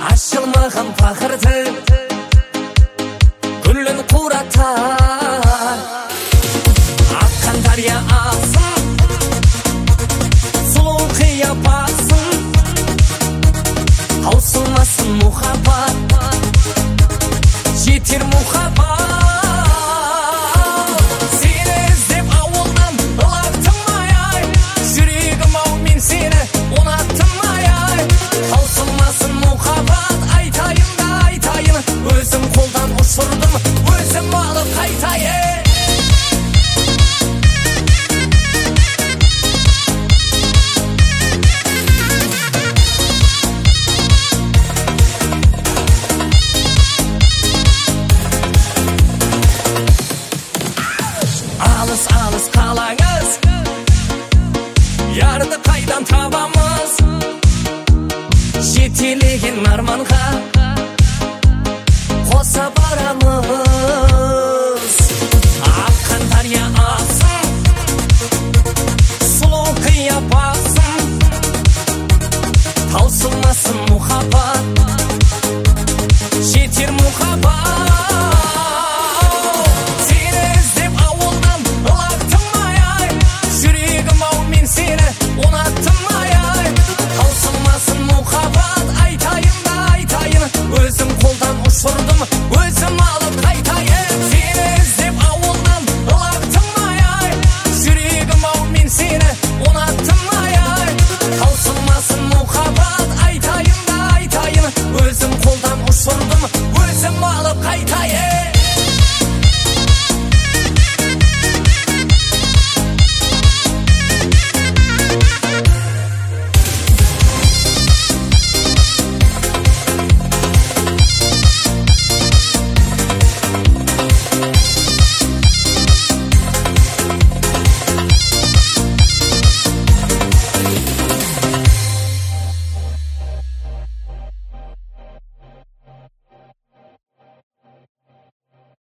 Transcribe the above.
ашылмаған пақырды гүлін қуратар. Аққан дария ағсын, сұлу қияпатсың, таусылмасын мұхаббат, жетер мұхаббат. Сені іздеп ауылдан ылаттым ай, жүрегім ау мен сені ұнаттым ай. Таусылмасын мұхаббат, айтайын да айтайын, өзім қолдан ұшырдым, өзім алып қайтайын. Алыс қалаңыз, ярды қайдан табамыз, жетелеген арманға қоса барамыз. Аққан дария ағсын, сұлу қияпатсың, таусылмасын мұхаббат,